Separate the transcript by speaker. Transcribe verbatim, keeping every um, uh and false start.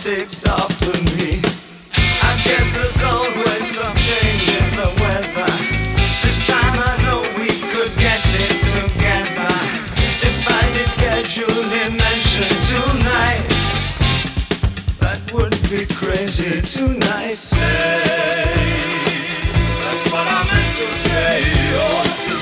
Speaker 1: takes after me. I guess there's always some change in the weather. This time I know we could get it together. If I did casually mention tonight, that would be crazy tonight. Say, that's what I meant to say. Oh,